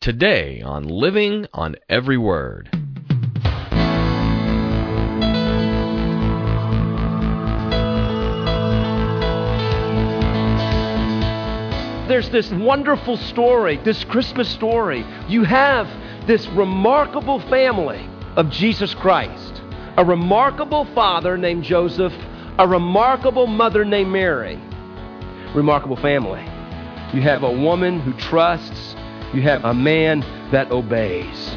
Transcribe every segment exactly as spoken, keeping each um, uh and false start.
today on Living on Every Word. There's this wonderful story, this Christmas story. You have this remarkable family of Jesus Christ, a remarkable father named Joseph, a remarkable mother named Mary. Remarkable family. You have a woman who trusts. You have a man that obeys.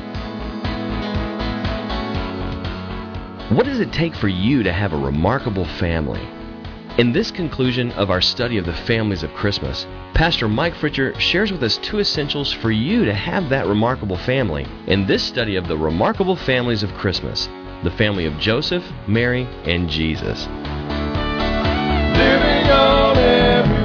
What does it take for you to have a remarkable family? In this conclusion of our study of the families of Christmas, Pastor Mike Fritcher shares with us two essentials for you to have that remarkable family in this study of the remarkable families of Christmas, the family of Joseph, Mary, and Jesus. Living on every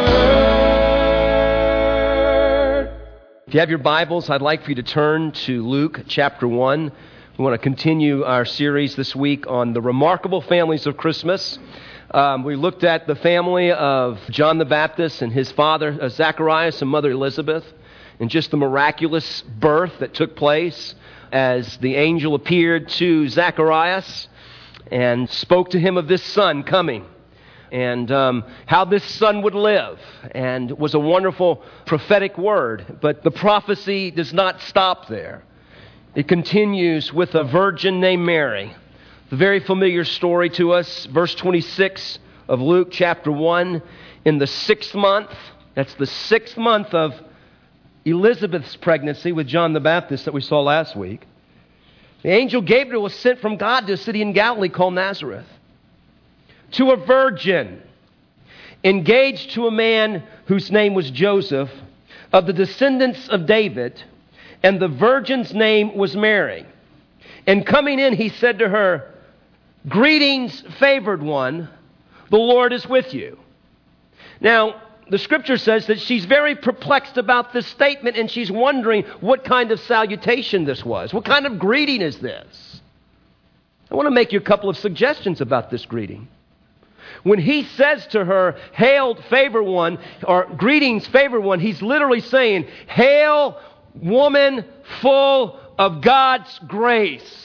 word. If you have your Bibles, I'd like for you to turn to Luke chapter one. We want to continue our series this week on the remarkable families of Christmas. Um, we looked at the family of John the Baptist and his father, uh, Zacharias, and mother Elizabeth, and just the miraculous birth that took place as the angel appeared to Zacharias and spoke to him of this son coming, and um, how this son would live, and it was a wonderful prophetic word. But the prophecy does not stop there. It continues with a virgin named Mary. The very familiar story to us, verse twenty-six of Luke chapter one, in the sixth month, that's the sixth month of Elizabeth's pregnancy with John the Baptist that we saw last week, the angel Gabriel was sent from God to a city in Galilee called Nazareth, to a virgin engaged to a man whose name was Joseph, of the descendants of David, and the virgin's name was Mary. And coming in, he said to her, "Greetings, favored one, the Lord is with you." Now, the scripture says that she's very perplexed about this statement, and she's wondering what kind of salutation this was. What kind of greeting is this? I want to make you a couple of suggestions about this greeting. When he says to her, "Hail, favored one," or "Greetings, favored one," he's literally saying, "Hail, woman full of God's grace.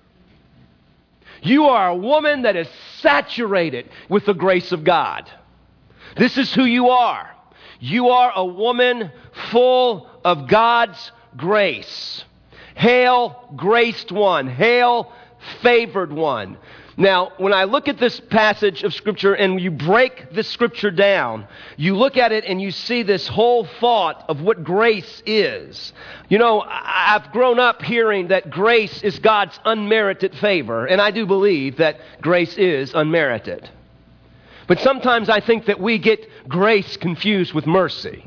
You are a woman that is saturated with the grace of God. This is who you are. You are a woman full of God's grace. Hail, graced one. Hail, favored one." Now, when I look at this passage of Scripture and you break this Scripture down, you look at it and you see this whole thought of what grace is. You know, I've grown up hearing that grace is God's unmerited favor, and I do believe that grace is unmerited. But sometimes I think that we get grace confused with mercy.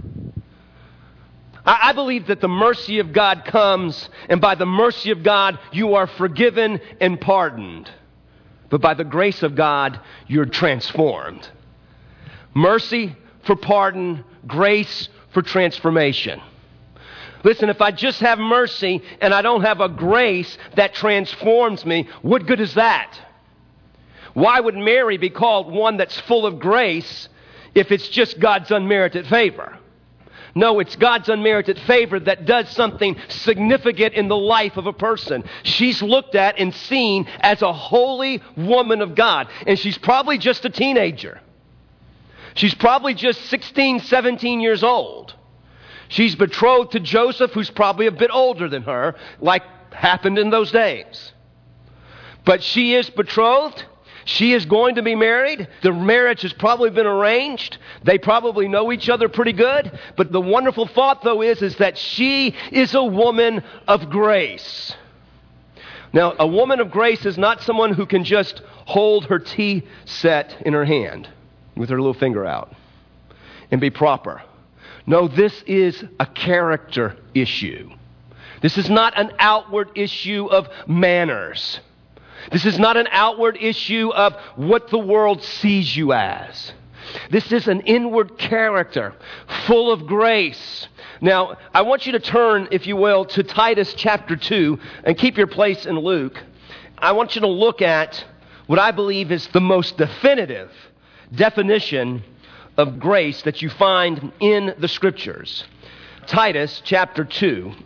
I believe that the mercy of God comes, and by the mercy of God, you are forgiven and pardoned. But by the grace of God, you're transformed. Mercy for pardon, grace for transformation. Listen, if I just have mercy and I don't have a grace that transforms me, what good is that? Why would Mary be called one that's full of grace if it's just God's unmerited favor? No, it's God's unmerited favor that does something significant in the life of a person. She's looked at and seen as a holy woman of God. And she's probably just a teenager. She's probably just sixteen, seventeen years old. She's betrothed to Joseph, who's probably a bit older than her, like happened in those days. But she is betrothed. She is going to be married. The marriage has probably been arranged. They probably know each other pretty good. But the wonderful thought, though, is, is that she is a woman of grace. Now, a woman of grace is not someone who can just hold her tea set in her hand with her little finger out and be proper. No, this is a character issue. This is not an outward issue of manners. This is not an outward issue of what the world sees you as. This is an inward character full of grace. Now, I want you to turn, if you will, to Titus chapter two and keep your place in Luke. I want you to look at what I believe is the most definitive definition of grace that you find in the Scriptures. Titus chapter two.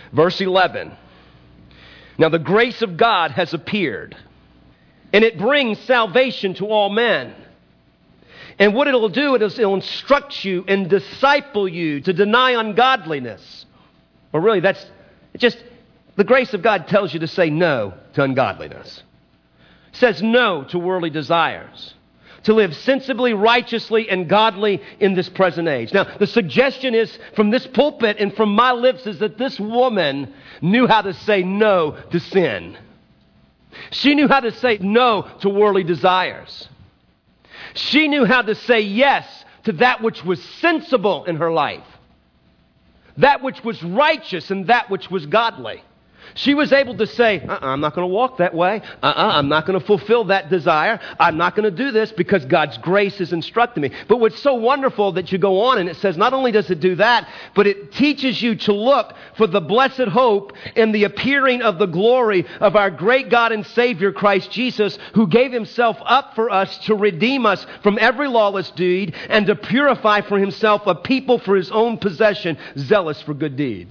Verse eleven. Now the grace of God has appeared, and it brings salvation to all men. And what it'll do, it'll instruct you and disciple you to deny ungodliness. Or really, that's it just, the grace of God tells you to say no to ungodliness. It says no to worldly desires. To live sensibly, righteously, and godly in this present age. Now, the suggestion is from this pulpit and from my lips is that this woman knew how to say no to sin. She knew how to say no to worldly desires. She knew how to say yes to that which was sensible in her life. That which was righteous and that which was godly. She was able to say, uh-uh, I'm not going to walk that way. Uh-uh, I'm not going to fulfill that desire. I'm not going to do this because God's grace is instructing me. But what's so wonderful that you go on and it says not only does it do that, but it teaches you to look for the blessed hope in the appearing of the glory of our great God and Savior Christ Jesus, who gave himself up for us to redeem us from every lawless deed and to purify for himself a people for his own possession, zealous for good deeds.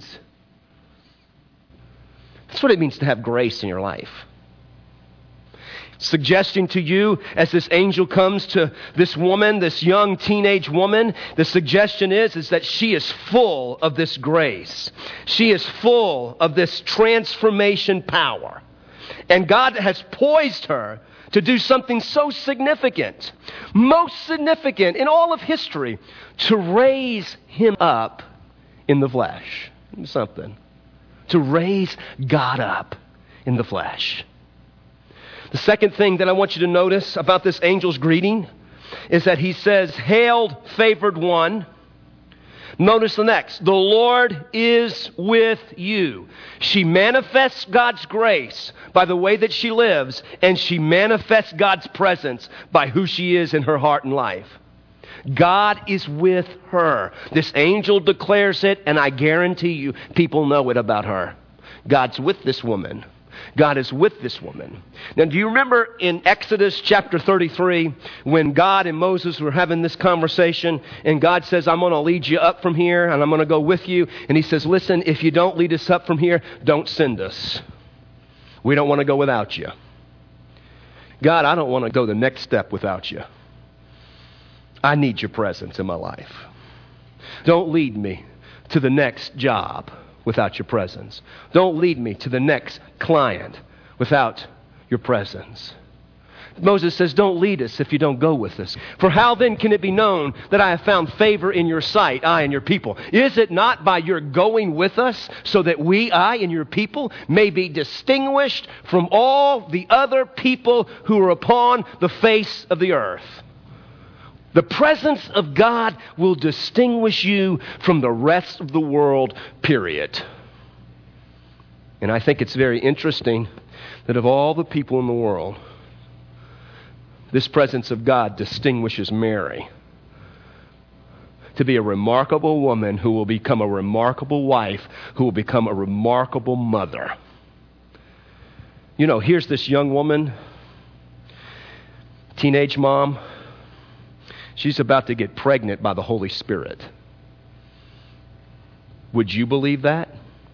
That's what it means to have grace in your life. Suggesting to you, as this angel comes to this woman, this young teenage woman, the suggestion is, is that she is full of this grace. She is full of this transformation power. And God has poised her to do something so significant, most significant in all of history, to raise him up in the flesh. Something. To raise God up in the flesh. The second thing that I want you to notice about this angel's greeting is that he says, "Hail, favored one." Notice the next. "The Lord is with you." She manifests God's grace by the way that she lives, and she manifests God's presence by who she is in her heart and life. God is with her. This angel declares it, and I guarantee you people know it about her. God's with this woman. God is with this woman. Now, do you remember in Exodus chapter thirty-three when God and Moses were having this conversation, and God says, "I'm going to lead you up from here, and I'm going to go with you." And he says, "Listen, if you don't lead us up from here, don't send us. We don't want to go without you." God, I don't want to go the next step without you. I need your presence in my life. Don't lead me to the next job without your presence. Don't lead me to the next client without your presence. Moses says, "Don't lead us if you don't go with us. For how then can it be known that I have found favor in your sight, I and your people? Is it not by your going with us, so that we, I and your people, may be distinguished from all the other people who are upon the face of the earth?" The presence of God will distinguish you from the rest of the world, period. And I think it's very interesting that of all the people in the world, this presence of God distinguishes Mary to be a remarkable woman who will become a remarkable wife, who will become a remarkable mother. You know, here's this young woman, teenage mom. She's about to get pregnant by the Holy Spirit. Would you believe that?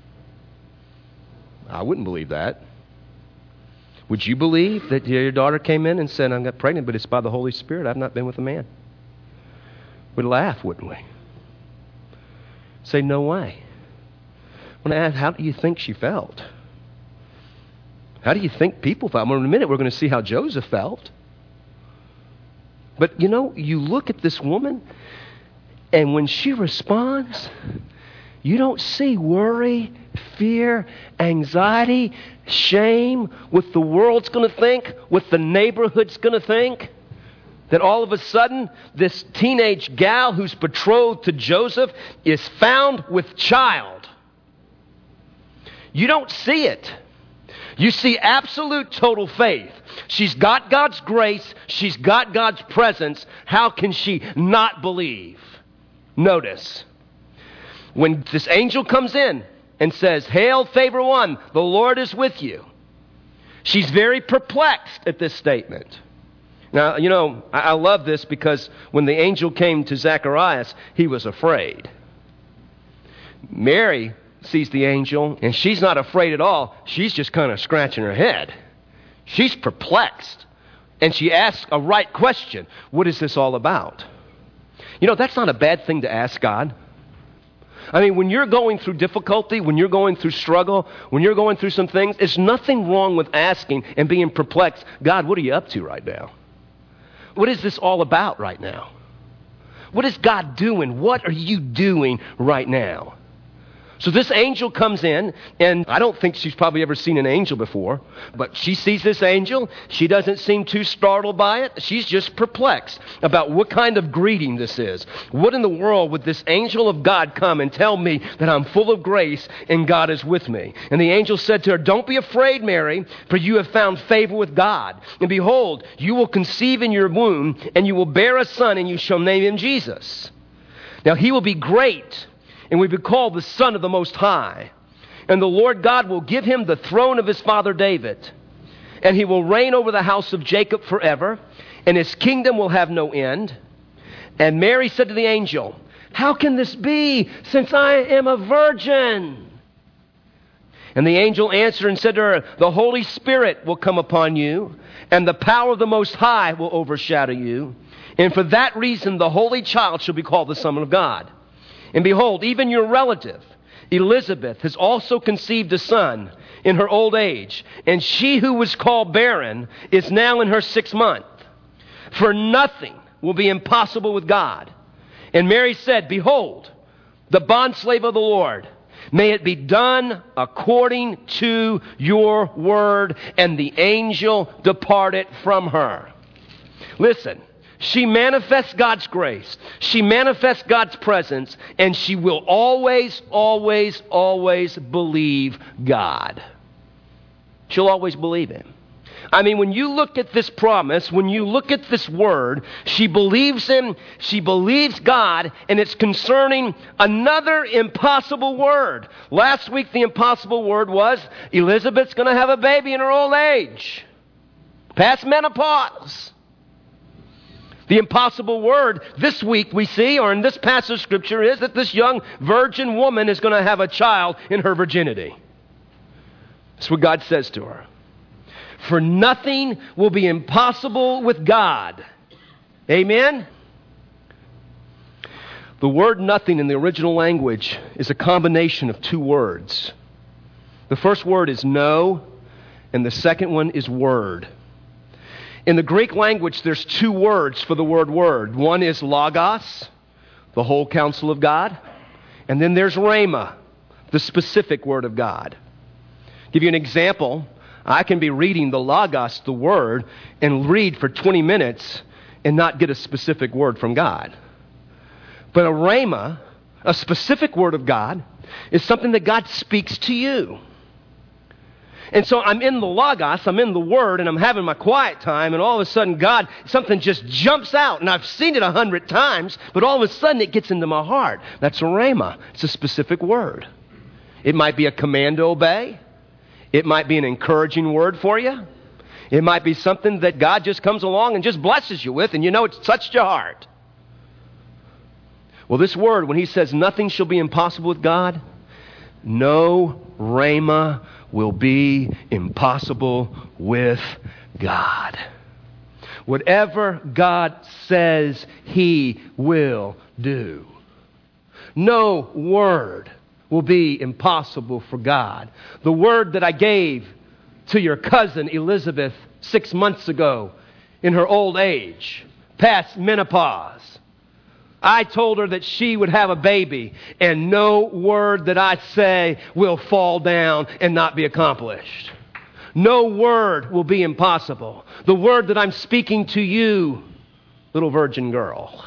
I wouldn't believe that. Would you believe that your daughter came in and said, "I got pregnant, but it's by the Holy Spirit. I've not been with a man"? We'd laugh, wouldn't we? Say, "No way." When I ask, how do you think she felt? How do you think people felt? Well, in a minute, we're going to see how Joseph felt. But, you know, you look at this woman, and when she responds, you don't see worry, fear, anxiety, shame, what the world's going to think, what the neighborhood's going to think. That all of a sudden, this teenage gal who's betrothed to Joseph is found with child. You don't see it. You see absolute total faith. She's got God's grace. She's got God's presence. How can she not believe? Notice, when this angel comes in and says, "Hail, favor one, the Lord is with you," she's very perplexed at this statement. Now, you know, I, I love this because when the angel came to Zacharias, he was afraid. Mary sees the angel, and she's not afraid at all. She's just kind of scratching her head. She's perplexed. And she asks a right question. What is this all about? You know, that's not a bad thing to ask God. I mean, when you're going through difficulty, when you're going through struggle, when you're going through some things, there's nothing wrong with asking and being perplexed. God, what are you up to right now? What is this all about right now? What is God doing? What are you doing right now? So this angel comes in, and I don't think she's probably ever seen an angel before, but she sees this angel. She doesn't seem too startled by it. She's just perplexed about what kind of greeting this is. What in the world would this angel of God come and tell me that I'm full of grace and God is with me? And the angel said to her, don't be afraid, Mary, for you have found favor with God. And behold, you will conceive in your womb, and you will bear a son, and you shall name him Jesus. Now he will be great, and will be called the Son of the Most High. And the Lord God will give him the throne of his father David. And he will reign over the house of Jacob forever. And his kingdom will have no end. And Mary said to the angel, how can this be, since I am a virgin? And the angel answered and said to her, the Holy Spirit will come upon you, and the power of the Most High will overshadow you. And for that reason the Holy Child shall be called the Son of God. And behold, even your relative, Elizabeth, has also conceived a son in her old age. And she who was called barren is now in her sixth month. For nothing will be impossible with God. And Mary said, behold, the bondslave of the Lord, may it be done according to your word. And the angel departed from her. Listen. She manifests God's grace. She manifests God's presence. And she will always, always, always believe God. She'll always believe Him. I mean, when you look at this promise, when you look at this word, she believes Him, she believes God, and it's concerning another impossible word. Last week, the impossible word was Elizabeth's going to have a baby in her old age. Past menopause. The impossible word this week we see, or in this passage of Scripture, is that this young virgin woman is going to have a child in her virginity. That's what God says to her. For nothing will be impossible with God. Amen? The word nothing in the original language is a combination of two words. The first word is no, and the second one is word. In the Greek language, there's two words for the word word. One is logos, the whole counsel of God. And then there's rhema, the specific word of God. Give you an example. I can be reading the logos, the word, and read for twenty minutes and not get a specific word from God. But a rhema, a specific word of God, is something that God speaks to you. And so I'm in the logos, I'm in the word, and I'm having my quiet time, and all of a sudden God, something just jumps out, and I've seen it a hundred times, but all of a sudden it gets into my heart. That's a rhema. It's a specific word. It might be a command to obey. It might be an encouraging word for you. It might be something that God just comes along and just blesses you with, and you know it's touched your heart. Well, this word, when He says nothing shall be impossible with God, no rhema will be impossible with God. Whatever God says, He will do. No word will be impossible for God. The word that I gave to your cousin Elizabeth six months ago in her old age, past menopause, I told her that she would have a baby, and no word that I say will fall down and not be accomplished. No word will be impossible. The word that I'm speaking to you, little virgin girl.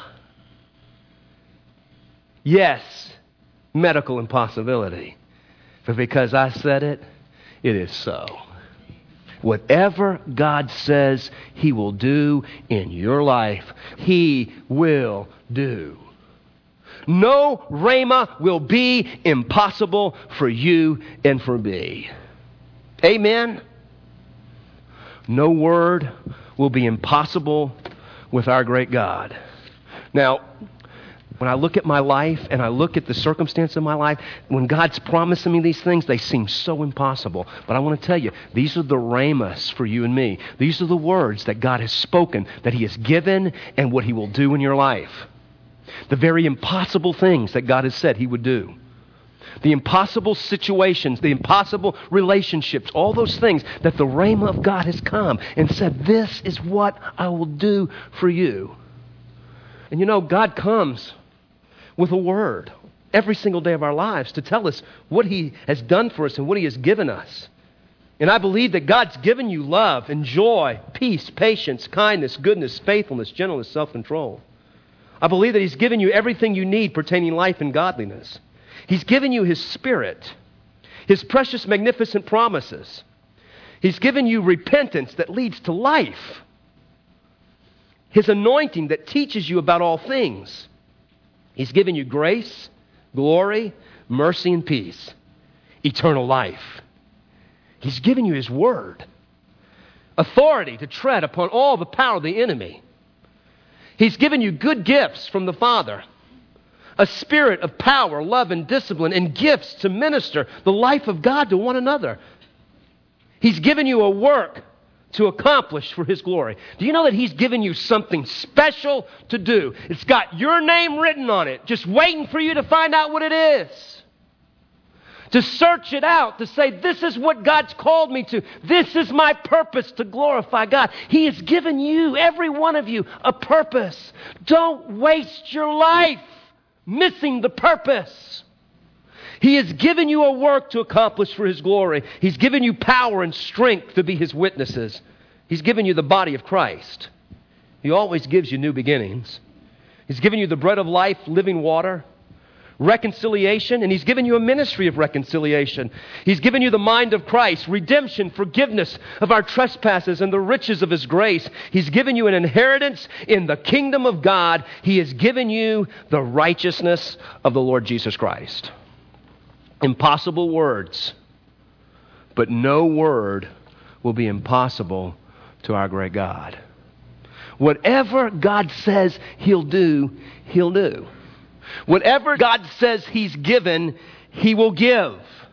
Yes, medical impossibility. But because I said it, it is so. Whatever God says He will do in your life, He will do. No rhema will be impossible for you and for me. Amen? No word will be impossible with our great God. Now, When I look at my life and I look at the circumstance of my life, when God's promising me these things, they seem so impossible. But I want to tell you, these are the rhemas for you and me. These are the words that God has spoken, that He has given, and what He will do in your life. The very impossible things that God has said He would do. The impossible situations, the impossible relationships, all those things that the rhema of God has come and said, this is what I will do for you. And you know, God comes with a word every single day of our lives to tell us what He has done for us and what He has given us. And I believe that God's given you love and joy, peace, patience, kindness, goodness, faithfulness, gentleness, self-control. I believe that He's given you everything you need pertaining life and godliness. He's given you His Spirit, His precious, magnificent promises. He's given you repentance that leads to life. His anointing that teaches you about all things. He's given you grace, glory, mercy, and peace. Eternal life. He's given you His Word. Authority to tread upon all the power of the enemy. He's given you good gifts from the Father. A spirit of power, love, and discipline, and gifts to minister the life of God to one another. He's given you a work to accomplish for His glory. Do you know that He's given you something special to do? It's got your name written on it, just waiting for you to find out what it is. To search it out, to say, this is what God's called me to. This is my purpose to glorify God. He has given you, every one of you, a purpose. Don't waste your life missing the purpose. He has given you a work to accomplish for His glory. He's given you power and strength to be His witnesses. He's given you the body of Christ. He always gives you new beginnings. He's given you the bread of life, living water, reconciliation, and He's given you a ministry of reconciliation. He's given you the mind of Christ, redemption, forgiveness of our trespasses, and the riches of His grace. He's given you an inheritance in the kingdom of God. He has given you the righteousness of the Lord Jesus Christ. Impossible words, but no word will be impossible to our great God. Whatever God says He'll do, He'll do. Whatever God says He's given, He will give.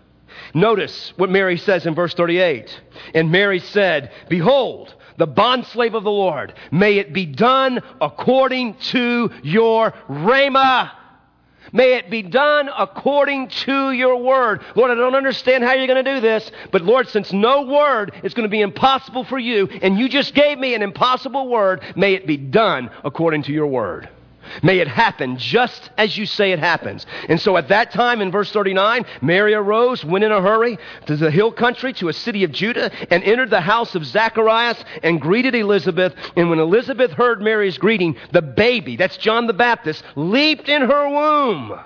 Notice what Mary says in verse thirty-eight. And Mary said, behold, the bondslave of the Lord, may it be done according to your rhema. May it be done according to your word. Lord, I don't understand how you're going to do this, but Lord, since no word is going to be impossible for you, and you just gave me an impossible word, may it be done according to your word. May it happen just as you say it happens. And so at that time in verse thirty-nine, Mary arose, went in a hurry to the hill country, to a city of Judah, and entered the house of Zacharias and greeted Elizabeth. And when Elizabeth heard Mary's greeting, the baby, that's John the Baptist, leaped in her womb.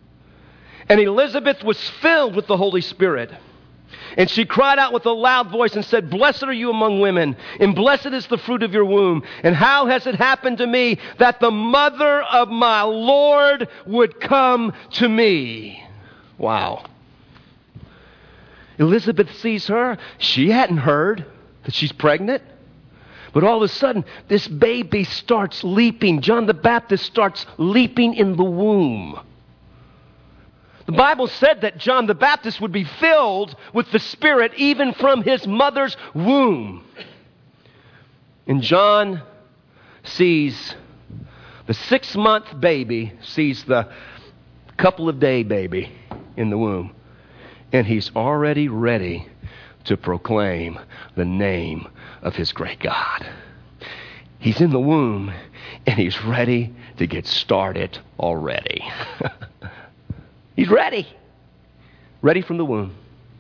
And Elizabeth was filled with the Holy Spirit. And she cried out with a loud voice and said, blessed are you among women, and blessed is the fruit of your womb. And how has it happened to me that the mother of my Lord would come to me? Wow. Elizabeth sees her. She hadn't heard that she's pregnant. But all of a sudden, this baby starts leaping. John the Baptist starts leaping in the womb. The Bible said that John the Baptist would be filled with the Spirit even from his mother's womb. And John sees the six-month baby, sees the couple of day baby in the womb. And he's already ready to proclaim the name of his great God. He's in the womb and he's ready to get started already. He's ready. Ready from the womb.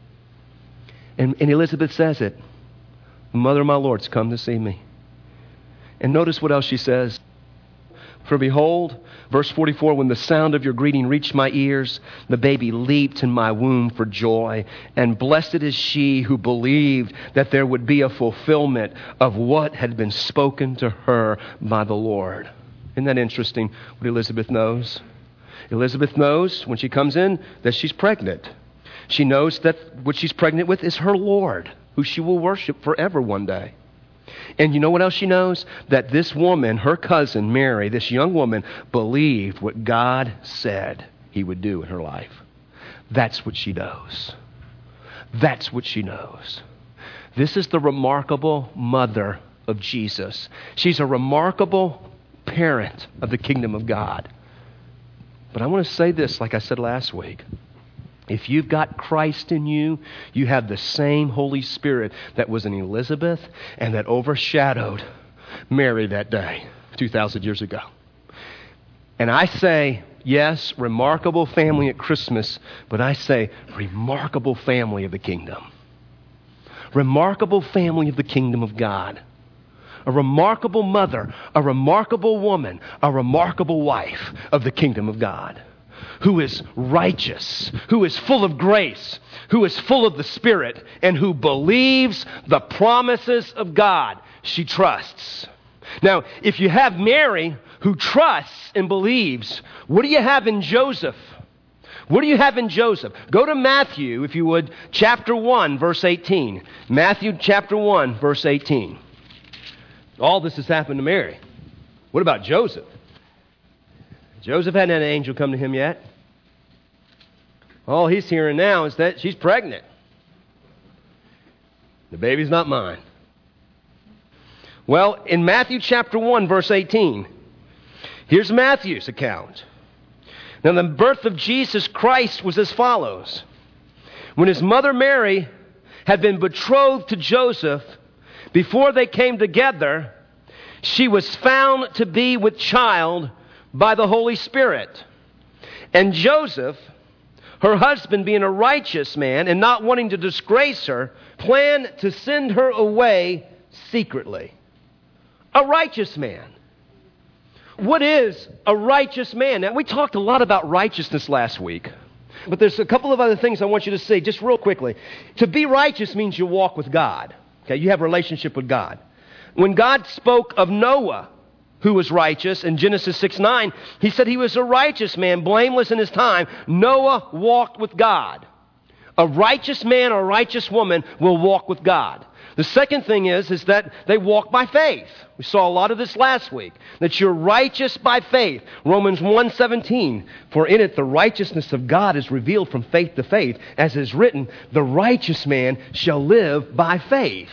And, and Elizabeth says it. The mother of my Lord's come to see me. And notice what else she says. For behold, verse forty-four, when the sound of your greeting reached my ears, the baby leaped in my womb for joy. And blessed is she who believed that there would be a fulfillment of what had been spoken to her by the Lord. Isn't that interesting what Elizabeth knows? Elizabeth knows when she comes in that she's pregnant. She knows that what she's pregnant with is her Lord, who she will worship forever one day. And you know what else she knows? That this woman, her cousin Mary, this young woman, believed what God said he would do in her life. That's what she knows. That's what she knows. This is the remarkable mother of Jesus. She's a remarkable parent of the kingdom of God. But I want to say this, like I said last week. If you've got Christ in you, you have the same Holy Spirit that was in Elizabeth and that overshadowed Mary that day, two thousand years ago. And I say, yes, remarkable family at Christmas, but I say remarkable family of the kingdom. Remarkable family of the kingdom of God. A remarkable mother, a remarkable woman, a remarkable wife of the kingdom of God. Who is righteous, who is full of grace, who is full of the Spirit, and who believes the promises of God. She trusts. Now, if you have Mary who trusts and believes, what do you have in Joseph? What do you have in Joseph? Go to Matthew, if you would, chapter one, verse eighteen. Matthew chapter one, verse eighteen. All this has happened to Mary. What about Joseph? Joseph hadn't had an angel come to him yet. All he's hearing now is that she's pregnant. The baby's not mine. Well, in Matthew chapter one, verse eighteen, here's Matthew's account. Now, the birth of Jesus Christ was as follows. When his mother Mary had been betrothed to Joseph, before they came together, she was found to be with child by the Holy Spirit. And Joseph, her husband, being a righteous man and not wanting to disgrace her, planned to send her away secretly. A righteous man. What is a righteous man? Now, we talked a lot about righteousness last week, but there's a couple of other things I want you to see just real quickly. To be righteous means you walk with God. Okay, you have a relationship with God. When God spoke of Noah, who was righteous, in Genesis six nine, he said he was a righteous man, blameless in his time. Noah walked with God. A righteous man or a righteous woman will walk with God. The second thing is, is that they walk by faith. We saw a lot of this last week. That you're righteous by faith. Romans one seventeen, for in it the righteousness of God is revealed from faith to faith. As is written, the righteous man shall live by faith.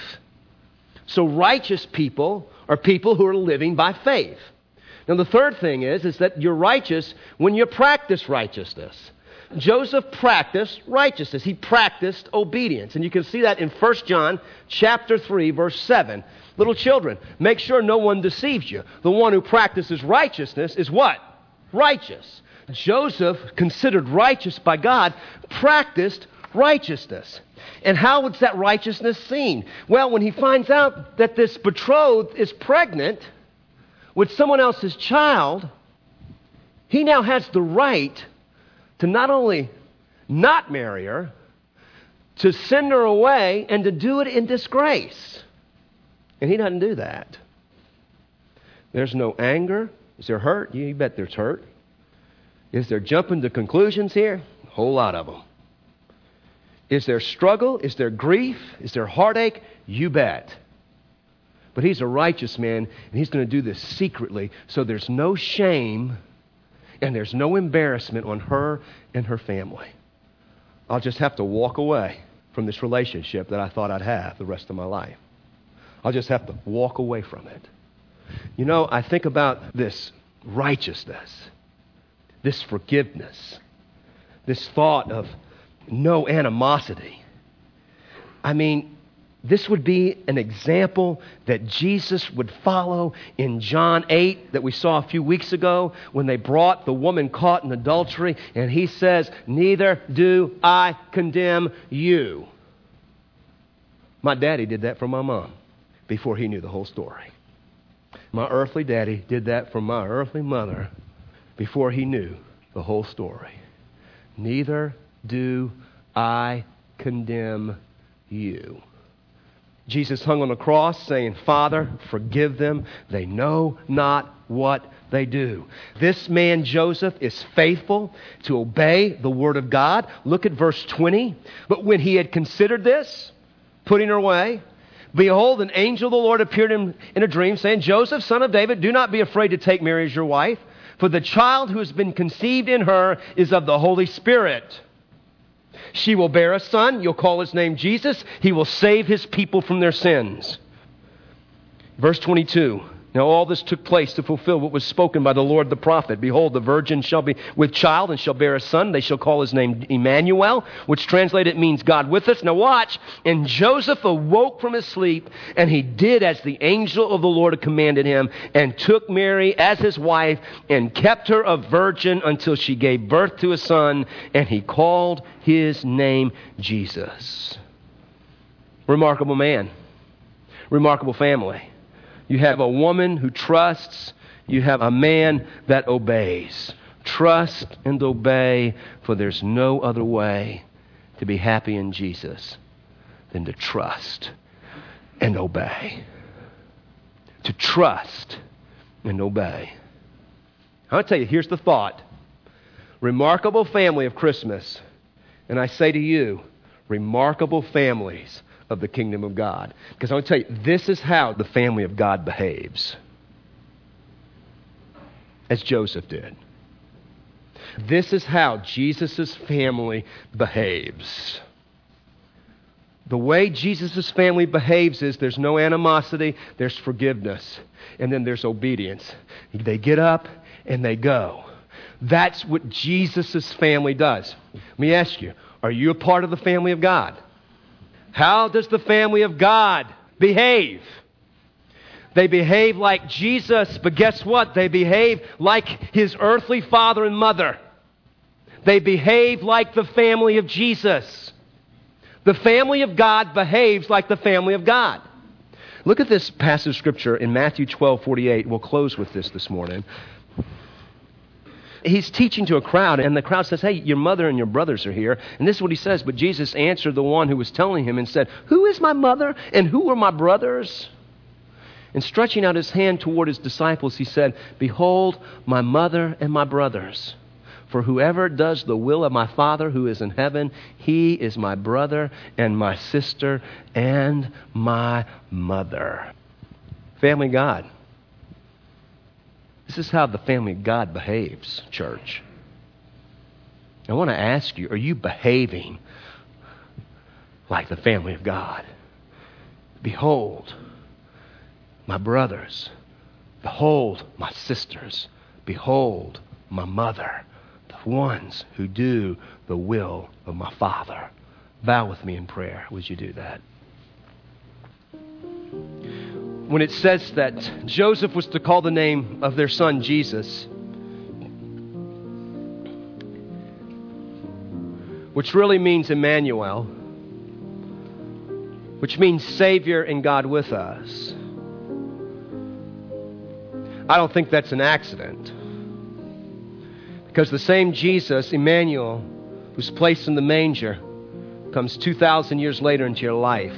So righteous people are people who are living by faith. Now the third thing is, is that you're righteous when you practice righteousness. Joseph practiced righteousness. He practiced obedience. And you can see that in First John chapter three, verse seven. Little children, make sure no one deceives you. The one who practices righteousness is what? Righteous. Joseph, considered righteous by God, practiced righteousness. And how was that righteousness seen? Well, when he finds out that this betrothed is pregnant with someone else's child, he now has the right to not only not marry her, to send her away and to do it in disgrace. And he doesn't do that. There's no anger. Is there hurt? You bet there's hurt. Is there jumping to conclusions here? A whole lot of them. Is there struggle? Is there grief? Is there heartache? You bet. But he's a righteous man, and he's going to do this secretly, so there's no shame and there's no embarrassment on her and her family. I'll just have to walk away from this relationship that I thought I'd have the rest of my life. I'll just have to walk away from it. You know, I think about this righteousness, this forgiveness, this thought of no animosity. I mean, this would be an example that Jesus would follow in John eight that we saw a few weeks ago when they brought the woman caught in adultery, and he says, neither do I condemn you. My daddy did that for my mom before he knew the whole story. My earthly daddy did that for my earthly mother before he knew the whole story. Neither do I condemn you. Jesus hung on the cross saying, Father, forgive them. They know not what they do. This man, Joseph, is faithful to obey the word of God. Look at verse twenty. But when he had considered this, putting her away, Behold, an angel of the Lord appeared in, in a dream, saying, Joseph, son of David, do not be afraid to take Mary as your wife, for the child who has been conceived in her is of the Holy Spirit. She will bear a son. You'll call his name Jesus. He will save his people from their sins. Verse twenty-two. Now all this took place to fulfill what was spoken by the Lord the prophet. Behold, the virgin shall be with child and shall bear a son. They shall call his name Emmanuel, which translated means God with us. Now watch. And Joseph awoke from his sleep, and he did as the angel of the Lord had commanded him, and took Mary as his wife, and kept her a virgin until she gave birth to a son, and he called his name Jesus. Remarkable man. Remarkable family. You have a woman who trusts. You have a man that obeys. Trust and obey, for there's no other way to be happy in Jesus than to trust and obey. To trust and obey. I'll tell you, here's the thought. Remarkable family of Christmas. And I say to you, remarkable families of the kingdom of God. Because I'll tell you, this is how the family of God behaves. As Joseph did. This is how Jesus' family behaves. The way Jesus' family behaves is there's no animosity, there's forgiveness, and then there's obedience. They get up and they go. That's what Jesus' family does. Let me ask you, are you a part of the family of God? How does the family of God behave? They behave like Jesus, but guess what? They behave like his earthly father and mother. They behave like the family of Jesus. The family of God behaves like the family of God. Look at this passage of Scripture in Matthew twelve forty-eight. We'll close with this this morning. He's teaching to a crowd, and the crowd says, hey, your mother and your brothers are here. And this is what he says. But Jesus answered the one who was telling him and said, who is my mother and who are my brothers? And stretching out his hand toward his disciples, he said, behold, my mother and my brothers. For whoever does the will of my Father who is in heaven, he is my brother and my sister and my mother. Family God. This is how the family of God behaves, church. I want to ask you, are you behaving like the family of God? Behold, my brothers. Behold, my sisters. Behold, my mother. The ones who do the will of my Father. Bow with me in prayer. Would you do that? When it says that Joseph was to call the name of their son Jesus, which really means Emmanuel, which means Savior and God with us, I don't think that's an accident. Because the same Jesus, Emmanuel, who's placed in the manger, comes two thousand years later into your life.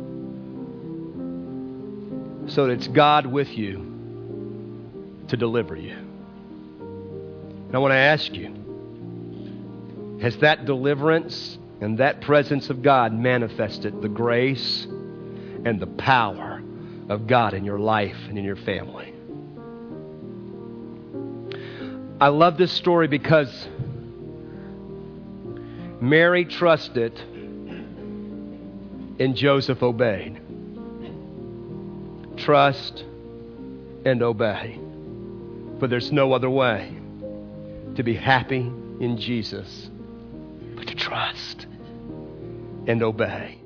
So that it's God with you to deliver you. And I want to ask you, has that deliverance and that presence of God manifested the grace and the power of God in your life and in your family? I love this story because Mary trusted and Joseph obeyed. Trust and obey. For there's no other way to be happy in Jesus but to trust and obey.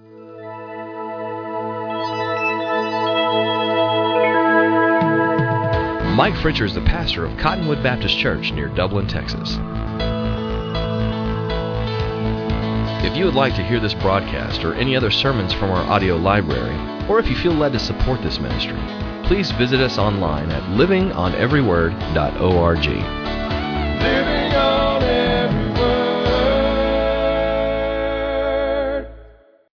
Mike Fritcher is the pastor of Cottonwood Baptist Church near Dublin, Texas. If you would like to hear this broadcast or any other sermons from our audio library, or if you feel led to support this ministry, please visit us online at living on every word dot org.